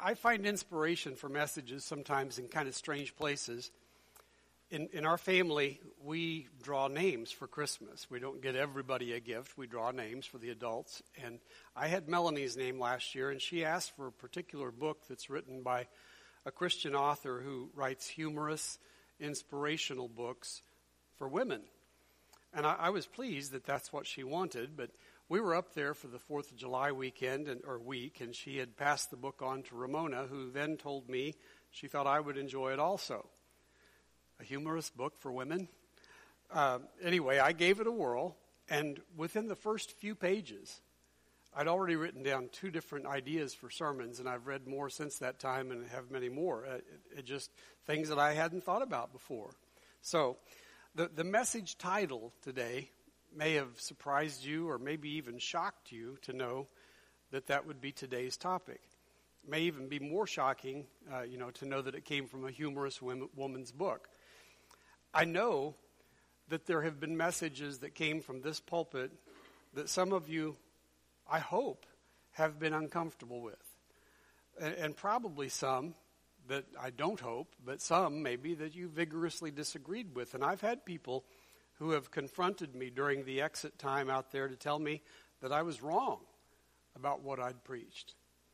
I find inspiration for messages sometimes in kind of strange places. In our family, we draw names for Christmas. We don't get everybody a gift. We draw names for the adults. And I had Melanie's name last year, and she asked for a particular book that's written by a Christian author who writes humorous, inspirational books for women. And I was pleased that that's what she wanted, but we were up there for the 4th of July weekend, and she had passed the book on to Ramona, who then told me she thought I would enjoy it also. A humorous book for women. Anyway, I gave it a whirl, and within the first few pages, I'd already written down 2 different ideas for sermons, and I've read more since that time and have many more. It just things that I hadn't thought about before. So the message title today may have surprised you or maybe even shocked you to know that would be today's topic. It may even be more shocking, to know that it came from a humorous woman's book. I know that there have been messages that came from this pulpit that some of you, I hope, have been uncomfortable with. And probably some that I don't hope, but some maybe that you vigorously disagreed with. And I've had people who have confronted me during the exit time out there to tell me that I was wrong about what I'd preached.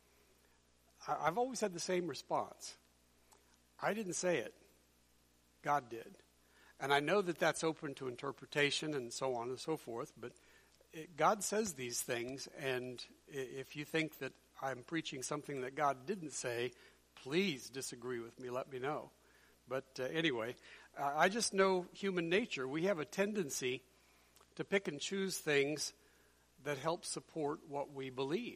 I've always had the same response. I didn't say it. God did. And I know that that's open to interpretation and so on and so forth, but God says these things, and if you think that I'm preaching something that God didn't say, please disagree with me, let me know. But anyway, I just know human nature. We have a tendency to pick and choose things that help support what we believe.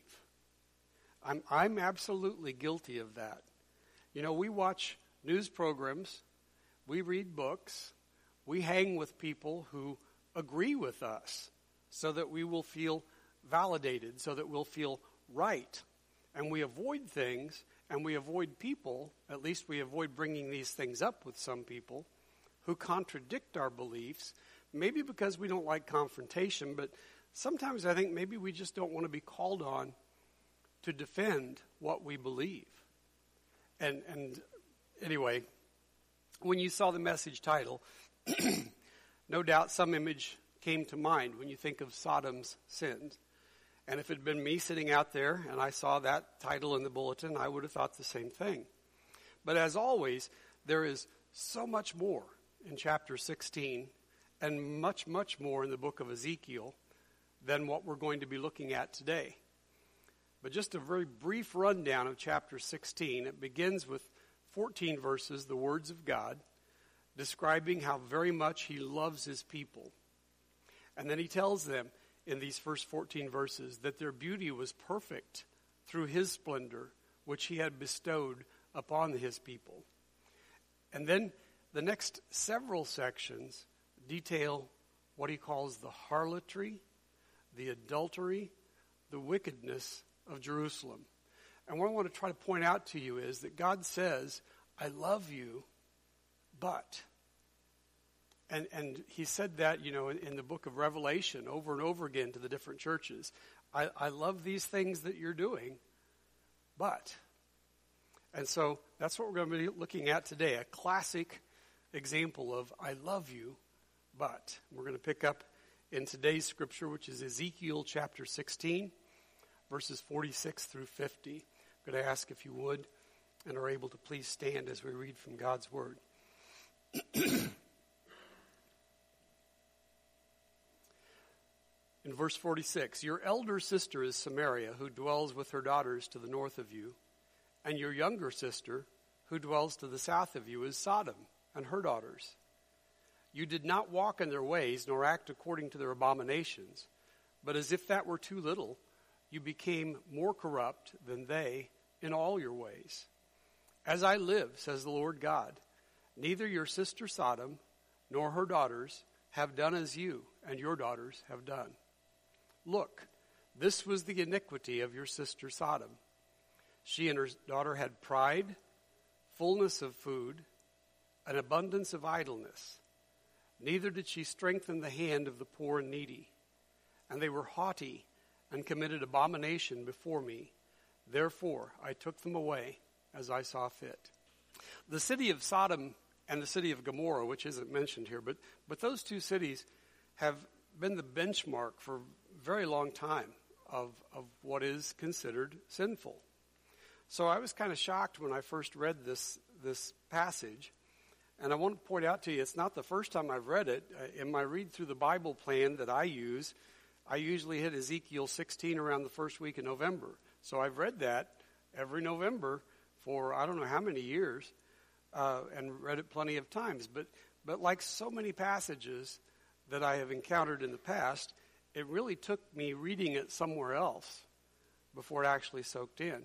I'm absolutely guilty of that. We watch news programs, we read books, we hang with people who agree with us so that we will feel validated, so that we'll feel right. And we avoid things, and we avoid people, at least we avoid bringing these things up with some people, who contradict our beliefs, maybe because we don't like confrontation, but sometimes I think maybe we just don't want to be called on to defend what we believe. And anyway, when you saw the message title, no doubt some image came to mind when you think of Sodom's sins. And if it had been me sitting out there and I saw that title in the bulletin, I would have thought the same thing. But as always, there is so much more in chapter 16 and much, much more in the book of Ezekiel than what we're going to be looking at today. But just a very brief rundown of chapter 16. It begins with 14 verses, the words of God, describing how very much he loves his people. And then he tells them in these first 14 verses that their beauty was perfect through his splendor, which he had bestowed upon his people. And then the next several sections detail what he calls the harlotry, the adultery, the wickedness of Jerusalem. And what I want to try to point out to you is that God says, I love you, but. And he said that, in the book of Revelation over and over again to the different churches. I love these things that you're doing, but. And so that's what we're going to be looking at today, a classic example of I love you, but. We're going to pick up in today's scripture, which is Ezekiel chapter 16, verses 46 through 50. I'm going to ask if you would and are able to please stand as we read from God's word. In verse 46, your elder sister is Samaria, who dwells with her daughters to the north of you, and your younger sister, who dwells to the south of you, is Sodom and her daughters. You did not walk in their ways, nor act according to their abominations, but as if that were too little, you became more corrupt than they in all your ways. As I live, says the Lord God, neither your sister Sodom nor her daughters have done as you and your daughters have done. Look, this was the iniquity of your sister Sodom. She and her daughter had pride, fullness of food, an abundance of idleness. Neither did she strengthen the hand of the poor and needy. And they were haughty and committed abomination before me, Therefore, I took them away as I saw fit. The city of Sodom and the city of Gomorrah, which isn't mentioned here, but those two cities have been the benchmark for a very long time of what is considered sinful. So I was kind of shocked when I first read this passage. And I want to point out to you, it's not the first time I've read it. In my read through the Bible plan that I use, I usually hit Ezekiel 16 around the first week of November. So I've read that every November for I don't know how many years, and read it plenty of times. But like so many passages that I have encountered in the past, it really took me reading it somewhere else before it actually soaked in.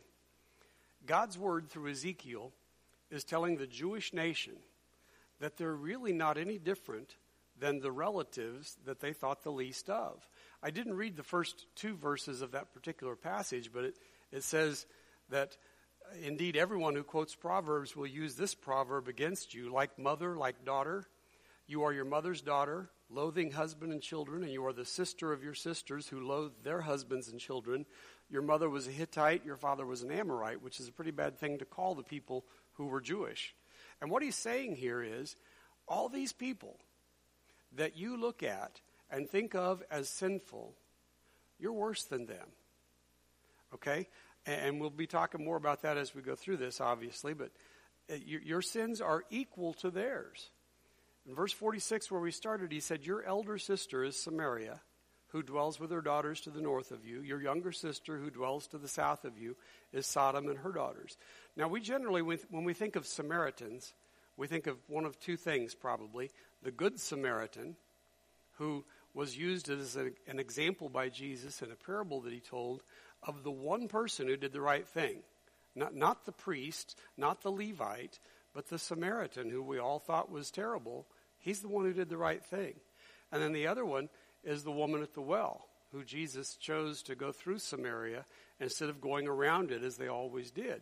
God's word through Ezekiel is telling the Jewish nation that they're really not any different than the relatives that they thought the least of. I didn't read the first two verses of that particular passage, but it says that indeed everyone who quotes Proverbs will use this proverb against you, like mother, like daughter. You are your mother's daughter, loathing husband and children, and you are the sister of your sisters who loathe their husbands and children. Your mother was a Hittite, your father was an Amorite, which is a pretty bad thing to call the people who were Jewish. And what he's saying here is, all these people that you look at and think of as sinful, you're worse than them. Okay? And we'll be talking more about that as we go through this, obviously, but your sins are equal to theirs. In verse 46, where we started, he said, your elder sister is Samaria, who dwells with her daughters to the north of you. Your younger sister, who dwells to the south of you, is Sodom and her daughters. Now, we generally, when we think of Samaritans, we think of one of two things probably. The Good Samaritan, who was used as an example by Jesus in a parable that he told of the one person who did the right thing. Not the priest, not the Levite, but the Samaritan, who we all thought was terrible. He's the one who did the right thing. And then the other one is the woman at the well, who Jesus chose to go through Samaria instead of going around it as they always did.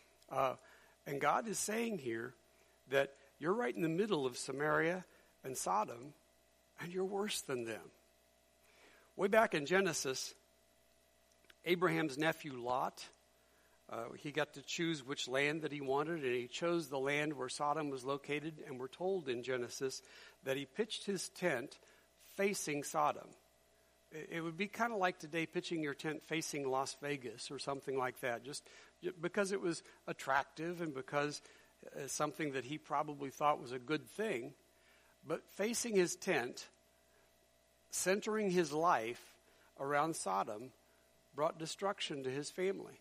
And God is saying here that you're right in the middle of Samaria and Sodom, and you're worse than them. Way back in Genesis, Abraham's nephew Lot, he got to choose which land that he wanted, and he chose the land where Sodom was located, and we're told in Genesis that he pitched his tent facing Sodom. It would be kind of like today pitching your tent facing Las Vegas or something like that, just because it was attractive and because something that he probably thought was a good thing. But facing his tent, centering his life around Sodom, brought destruction to his family.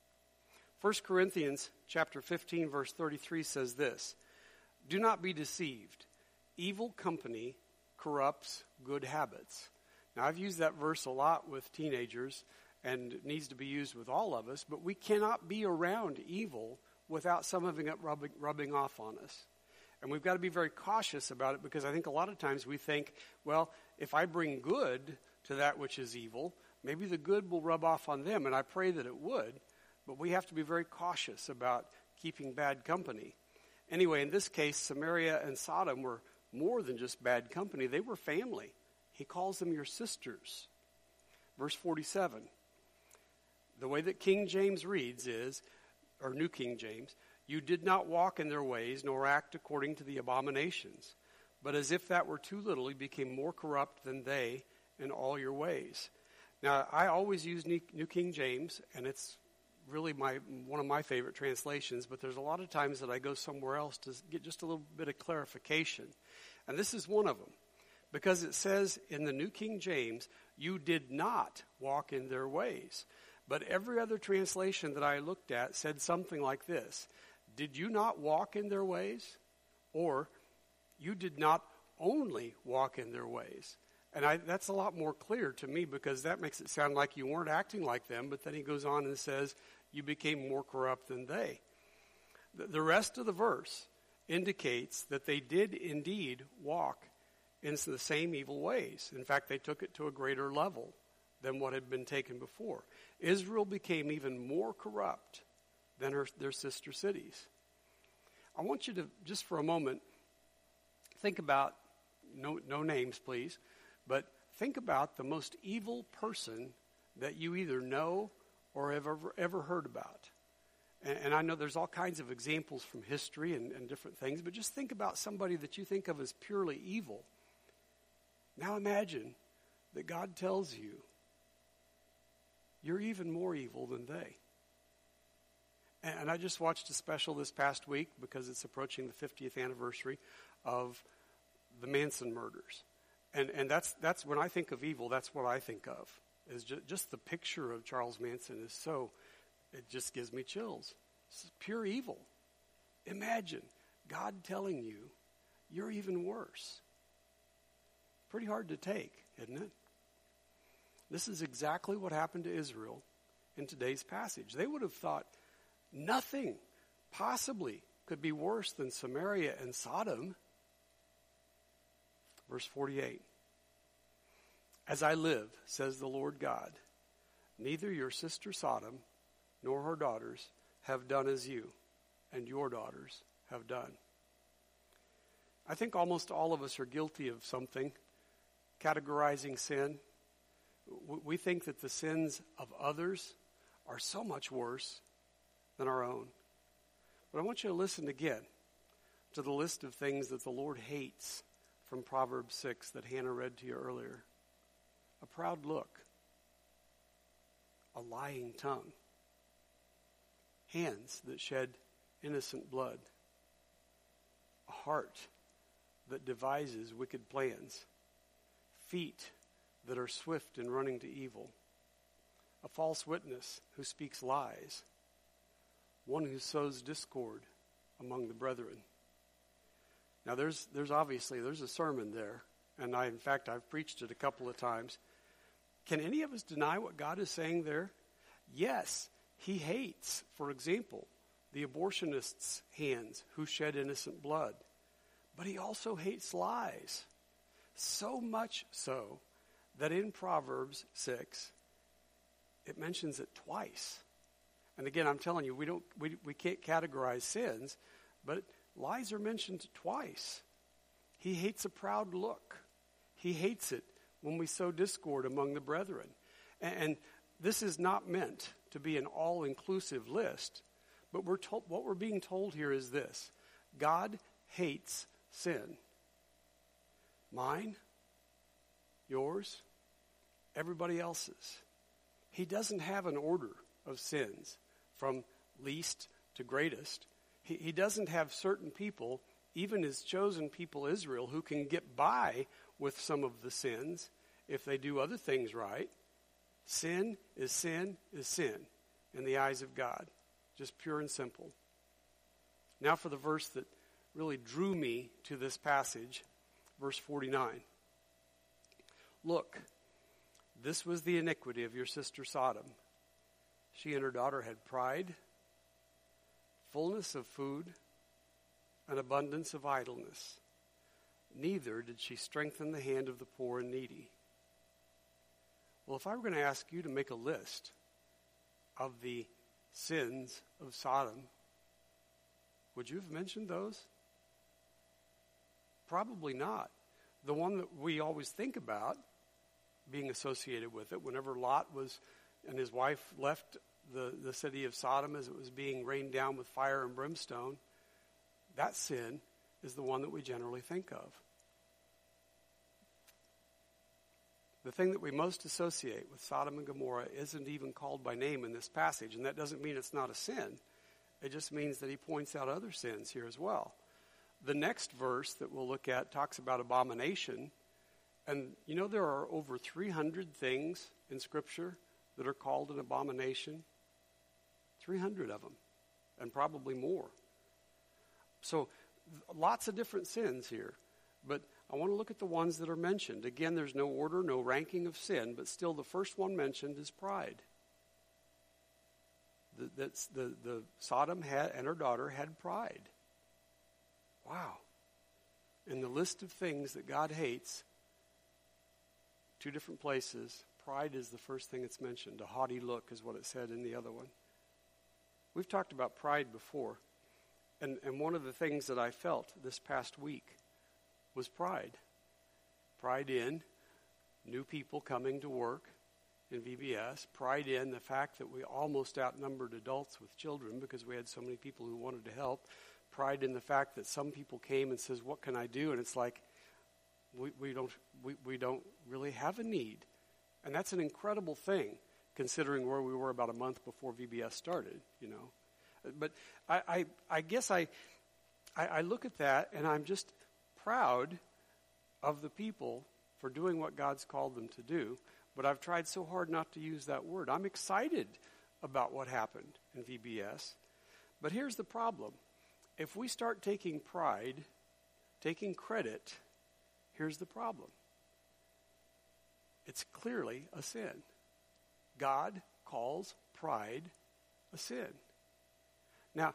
1 Corinthians chapter 15, verse 33 says this, do not be deceived. Evil company corrupts good habits. Now, I've used that verse a lot with teenagers, and it needs to be used with all of us, but we cannot be around evil without some of it rubbing off on us. And we've got to be very cautious about it, because I think a lot of times we think, well, if I bring good to that which is evil, maybe the good will rub off on them, and I pray that it would, but we have to be very cautious about keeping bad company. Anyway, in this case, Samaria and Sodom were more than just bad company. They were family. He calls them your sisters. Verse 47. The way that King James reads is, or New King James, you did not walk in their ways, nor act according to the abominations. But as if that were too little, you became more corrupt than they in all your ways. Now, I always use New King James, and it's really one of my favorite translations, but there's a lot of times that I go somewhere else to get just a little bit of clarification. And this is one of them. Because it says in the New King James, you did not walk in their ways. But every other translation that I looked at said something like this. Did you not walk in their ways? Or you did not only walk in their ways. And that's a lot more clear to me, because that makes it sound like you weren't acting like them. But then he goes on and says, you became more corrupt than they. The rest of the verse indicates that they did indeed walk into the same evil ways. In fact, they took it to a greater level than what had been taken before. Israel became even more corrupt than their sister cities. I want you to, just for a moment, think about, no names please, but think about the most evil person that you either know or have ever heard about. And I know there's all kinds of examples from history and different things, but just think about somebody that you think of as purely evil. Now imagine that God tells you you're even more evil than they. And I just watched a special this past week because it's approaching the 50th anniversary of the Manson murders. And that's when I think of evil, that's what I think of. Is just the picture of Charles Manson is so, it just gives me chills. It's pure evil. Imagine God telling you you're even worse. Pretty hard to take, isn't it? This is exactly what happened to Israel in today's passage. They would have thought nothing possibly could be worse than Samaria and Sodom. Verse 48. As I live, says the Lord God, neither your sister Sodom nor her daughters have done as you and your daughters have done. I think almost all of us are guilty of something, categorizing sin. We think that the sins of others are so much worse than our own. But I want you to listen again to the list of things that the Lord hates from Proverbs 6 that Hannah read to you earlier. A proud look, a lying tongue, hands that shed innocent blood, a heart that devises wicked plans, feet that are swift in running to evil, a false witness who speaks lies, one who sows discord among the brethren. Now there's a sermon there, and I've preached it a couple of times. Can any of us deny what God is saying there? Yes, he hates, for example, the abortionists' hands who shed innocent blood. But he also hates lies. So much so that in Proverbs 6, it mentions it twice. And again, I'm telling you, we can't categorize sins, but lies are mentioned twice. He hates a proud look. He hates it when we sow discord among the brethren. And this is not meant to be an all-inclusive list, but what we're being told here is this: God hates sin. Mine, yours, everybody else's. He doesn't have an order of sins from least to greatest. He doesn't have certain people, even his chosen people Israel, who can get by with some of the sins if they do other things right. Sin is sin is sin in the eyes of God. Just pure and simple. Now for the verse that really drew me to this passage, verse 49. Look, this was the iniquity of your sister Sodom. She and her daughter had pride, fullness of food, and abundance of idleness. Neither did she strengthen the hand of the poor and needy. Well, if I were going to ask you to make a list of the sins of Sodom, would you have mentioned those? Probably not. The one that we always think about being associated with it, whenever Lot and his wife left the city of Sodom as it was being rained down with fire and brimstone, that sin is the one that we generally think of. The thing that we most associate with Sodom and Gomorrah isn't even called by name in this passage, and that doesn't mean it's not a sin. It just means that he points out other sins here as well. The next verse that we'll look at talks about abomination, and you know there are over 300 things in Scripture that are called an abomination. 300 of them, and probably more. So lots of different sins here, but I want to look at the ones that are mentioned. Again, there's no order, no ranking of sin, but still the first one mentioned is pride. The Sodom and her daughter had pride. Wow. In the list of things that God hates, two different places, pride is the first thing that's mentioned. A haughty look is what it said in the other one. We've talked about pride before, and one of the things that I felt this past week was pride. Pride in new people coming to work in VBS, pride in the fact that we almost outnumbered adults with children because we had so many people who wanted to help, pride in the fact that some people came and says, what can I do? And it's like, we don't really have a need. And that's an incredible thing, considering where we were about a month before VBS started, you know. But I guess I look at that, and I'm just proud of the people for doing what God's called them to do. But I've tried so hard not to use that word. I'm excited about what happened in VBS. But here's the problem. If we start taking pride, taking credit, here's the problem. It's clearly a sin. God calls pride a sin. Now,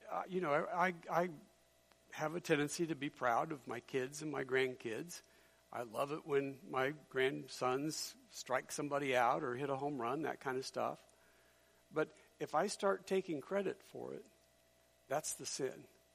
I have a tendency to be proud of my kids and my grandkids. I love it when my grandsons strike somebody out or hit a home run, that kind of stuff. But if I start taking credit for it, that's the sin.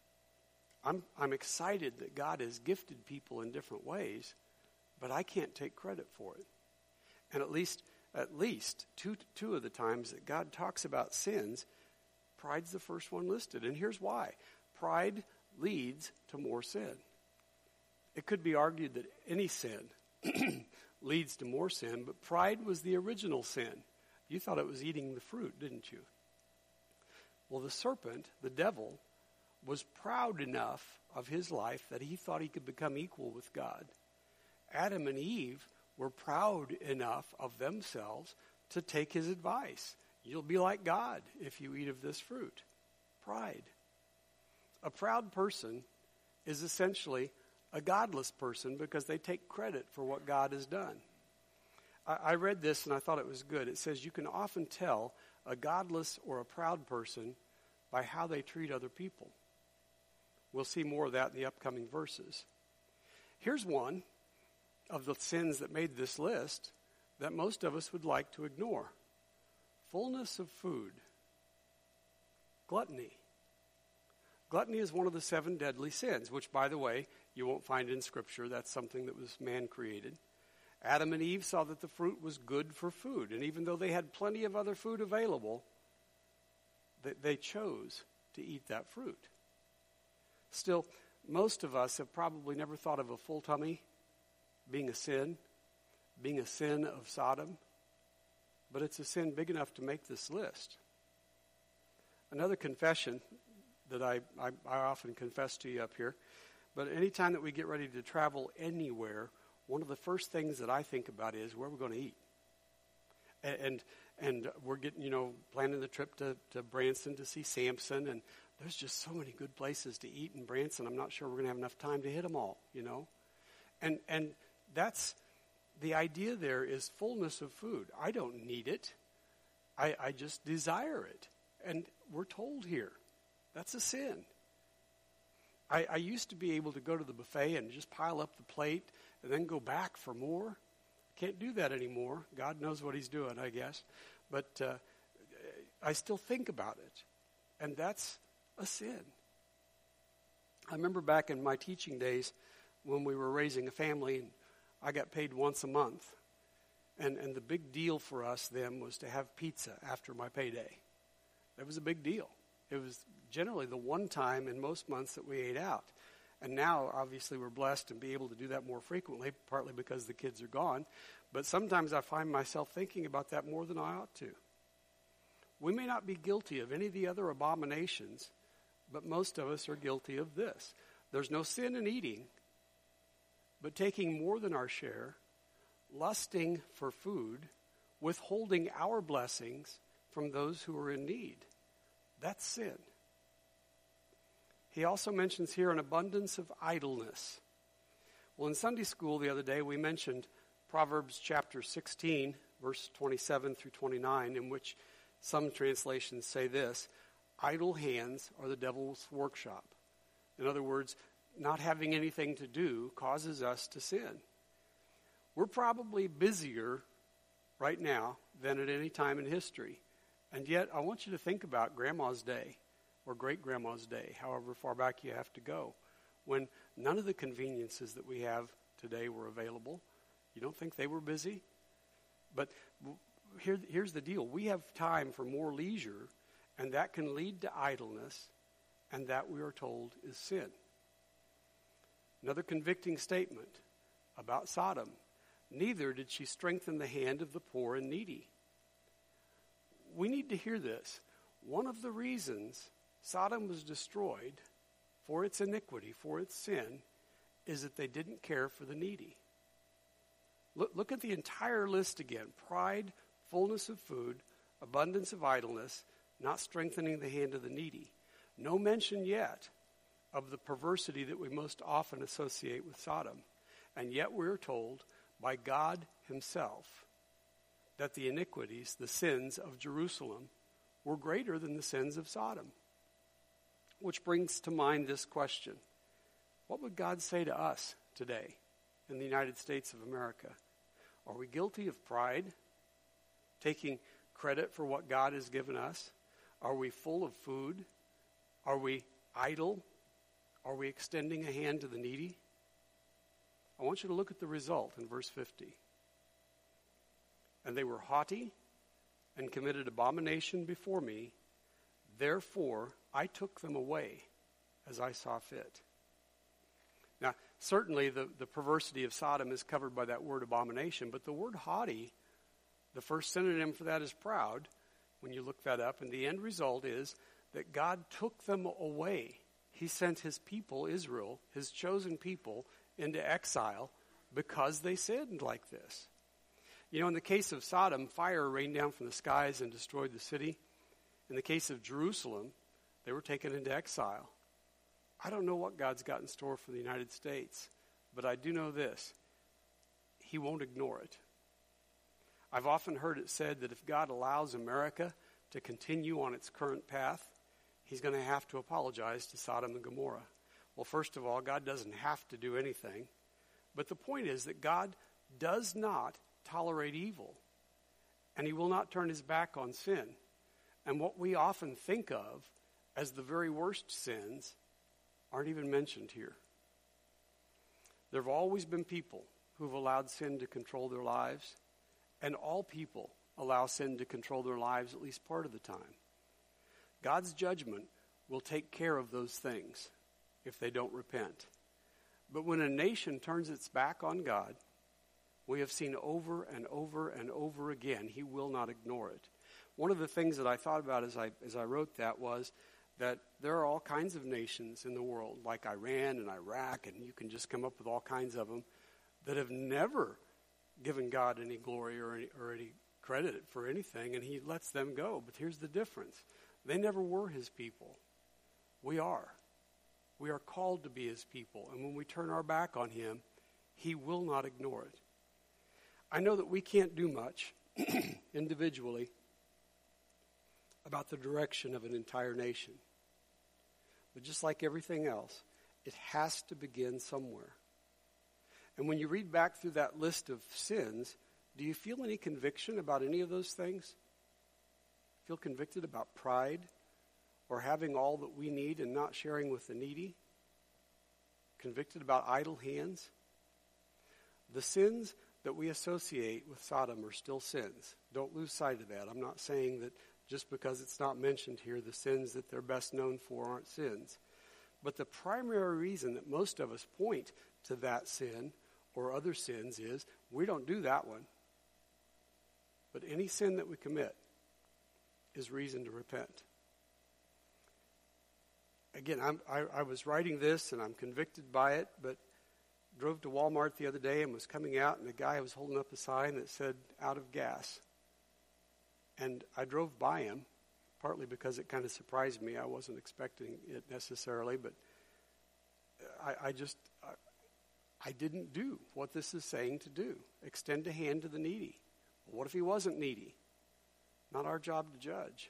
I'm excited that God has gifted people in different ways, but I can't take credit for it. And at least two of the times that God talks about sins, pride's the first one listed. And here's why. Pride leads to more sin. It could be argued that any sin leads to more sin, but pride was the original sin. You thought it was eating the fruit, didn't you? Well, the serpent, the devil, was proud enough of his life that he thought he could become equal with God. Adam and Eve were proud enough of themselves to take his advice. You'll be like God if you eat of this fruit. Pride. A proud person is essentially a godless person because they take credit for what God has done. I read this and I thought it was good. It says you can often tell a godless or a proud person by how they treat other people. We'll see more of that in the upcoming verses. Here's one of the sins that made this list that most of us would like to ignore. Fullness of food. Gluttony. Gluttony is one of the 7 deadly sins, which, by the way, you won't find in Scripture. That's something that was man-created. Adam and Eve saw that the fruit was good for food, and even though they had plenty of other food available, they chose to eat that fruit. Still, most of us have probably never thought of a full tummy being a sin of Sodom, but it's a sin big enough to make this list. Another confession that I often confess to you up here, but anytime that we get ready to travel anywhere, one of the first things that I think about is where we're going to eat. And we're getting, planning the trip to Branson to see Samson, and there's just so many good places to eat in Branson. I'm not sure we're going to have enough time to hit them all, And that's, the idea there is fullness of food. I don't need it. I just desire it. And we're told here, that's a sin. I used to be able to go to the buffet and just pile up the plate and then go back for more. Can't do that anymore. God knows what he's doing, I guess. But I still think about it. And that's a sin. I remember back in my teaching days when we were raising a family, and I got paid once a month. And the big deal for us then was to have pizza after my payday. That was a big deal. It was generally the one time in most months that we ate out. And now, obviously, we're blessed and be able to do that more frequently, partly because the kids are gone. But sometimes I find myself thinking about that more than I ought to. We may not be guilty of any of the other abominations, but most of us are guilty of this. There's no sin in eating, but taking more than our share, lusting for food, withholding our blessings from those who are in need. That's sin. He also mentions here an abundance of idleness. Well, in Sunday school the other day, we mentioned Proverbs chapter 16, verse 27 through 29, in which some translations say this: idle hands are the devil's workshop. In other words, not having anything to do causes us to sin. We're probably busier right now than at any time in history. And yet, I want you to think about Grandma's day, or great-grandma's day, however far back you have to go, when none of the conveniences that we have today were available. You don't think they were busy? But here's the deal. We have time for more leisure, and that can lead to idleness, and that, we are told, is sin. Another convicting statement about Sodom. Neither did she strengthen the hand of the poor and needy. We need to hear this. One of the reasons Sodom was destroyed for its iniquity, for its sin, is that they didn't care for the needy. Look at the entire list again. Pride, fullness of food, abundance of idleness, not strengthening the hand of the needy. No mention yet of the perversity that we most often associate with Sodom. And yet we're told by God himself that the iniquities, the sins of Jerusalem, were greater than the sins of Sodom. Which brings to mind this question. What would God say to us today in the United States of America? Are we guilty of pride, taking credit for what God has given us? Are we full of food? Are we idle? Are we extending a hand to the needy? I want you to look at the result in verse 50. And they were haughty and committed abomination before me. Therefore, I took them away as I saw fit. Now, certainly the perversity of Sodom is covered by that word abomination, but the word haughty, the first synonym for that is proud, when you look that up, and the end result is that God took them away. He sent his people, Israel, his chosen people, into exile because they sinned like this. You know, in the case of Sodom, fire rained down from the skies and destroyed the city. In the case of Jerusalem, they were taken into exile. I don't know what God's got in store for the United States, but I do know this. He won't ignore it. I've often heard it said that if God allows America to continue on its current path, he's going to have to apologize to Sodom and Gomorrah. Well, first of all, God doesn't have to do anything. But the point is that God does not tolerate evil, and he will not turn his back on sin. And what we often think of as the very worst sins aren't even mentioned here. There have always been people who've allowed sin to control their lives, and all people allow sin to control their lives at least part of the time. God's judgment will take care of those things if they don't repent. But when a nation turns its back on God, we have seen over and over and over again, he will not ignore it. One of the things that I thought about as I wrote that was that there are all kinds of nations in the world, like Iran and Iraq, and you can just come up with all kinds of them, that have never given God any glory or any credit for anything, and he lets them go. But here's the difference. They never were his people. We are. We are called to be his people, and when we turn our back on him, he will not ignore it. I know that we can't do much individually about the direction of an entire nation. But just like everything else, it has to begin somewhere. And when you read back through that list of sins, do you feel any conviction about any of those things? Feel convicted about pride or having all that we need and not sharing with the needy? Convicted about idle hands? The sins that we associate with Sodom are still sins. Don't lose sight of that. I'm not saying that just because it's not mentioned here, the sins that they're best known for aren't sins. But the primary reason that most of us point to that sin or other sins is we don't do that one. But any sin that we commit is reason to repent. Again, I was writing this and I'm convicted by it, but drove to Walmart the other day and was coming out, and the guy was holding up a sign that said, out of gas. And I drove by him, partly because it kind of surprised me. I wasn't expecting it necessarily, but I didn't do what this is saying to do. Extend a hand to the needy. Well, what if he wasn't needy? Not our job to judge.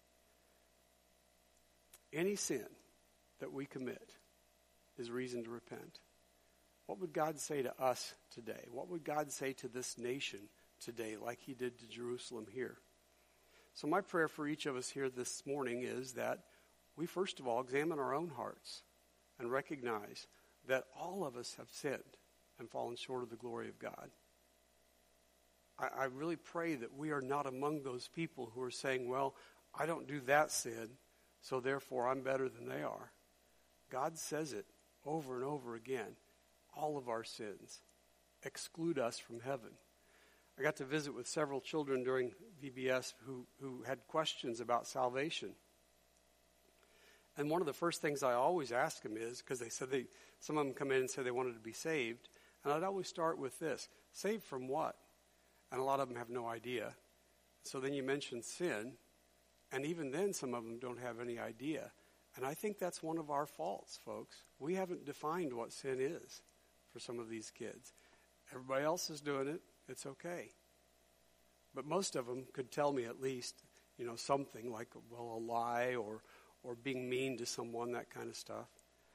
Any sin that we commit is reason to repent. What would God say to us today? What would God say to this nation today like he did to Jerusalem here? So my prayer for each of us here this morning is that we first of all examine our own hearts and recognize that all of us have sinned and fallen short of the glory of God. I really pray that we are not among those people who are saying, well, I don't do that sin, so therefore I'm better than they are. God says it over and over again. All of our sins exclude us from heaven. I got to visit with several children during VBS who had questions about salvation. And one of the first things I always ask them is, because they said some of them come in and say they wanted to be saved, and I'd always start with this: saved from what? And a lot of them have no idea. So then you mention sin, and even then some of them don't have any idea. And I think that's one of our faults, folks. We haven't defined what sin is for some of these kids. Everybody else is doing it. It's okay. But most of them could tell me at least, something like, well, a lie or being mean to someone, that kind of stuff.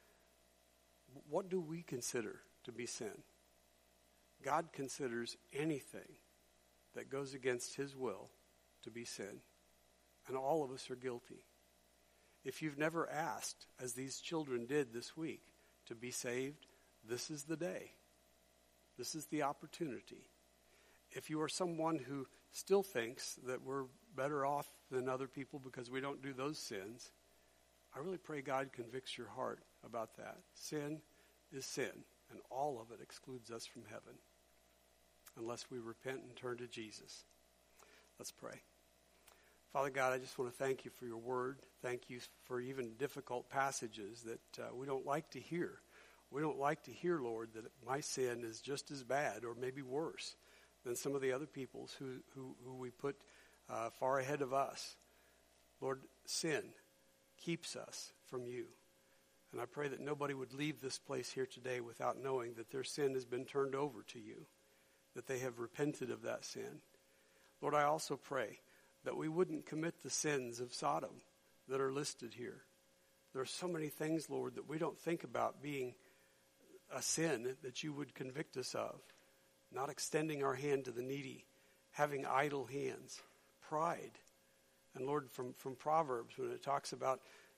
What do we consider to be sin? God considers anything that goes against his will to be sin. And all of us are guilty. If you've never asked, as these children did this week, to be saved, this is the day. This is the opportunity. If you are someone who still thinks that we're better off than other people because we don't do those sins, I really pray God convicts your heart about that. Sin is sin, and all of it excludes us from heaven unless we repent and turn to Jesus. Let's pray. Father God, I just want to thank you for your word. Thank you for even difficult passages that we don't like to hear. We don't like to hear, Lord, that my sin is just as bad or maybe worse than some of the other people's who we put far ahead of us. Lord, sin keeps us from you. And I pray that nobody would leave this place here today without knowing that their sin has been turned over to you, that they have repented of that sin. Lord, I also pray that we wouldn't commit the sins of Sodom that are listed here. There are so many things, Lord, that we don't think about being a sin that you would convict us of. Not extending our hand to the needy, having idle hands, pride. And Lord, from Proverbs, when it talks about,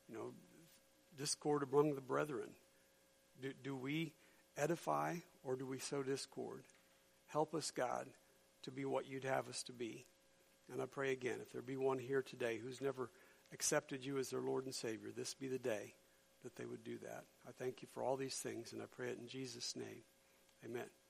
discord among the brethren, do we edify or do we sow discord? Help us, God, to be what you'd have us to be. And I pray again, if there be one here today who's never accepted you as their Lord and Savior, this be the day that they would do that. I thank you for all these things, and I pray it in Jesus' name. Amen.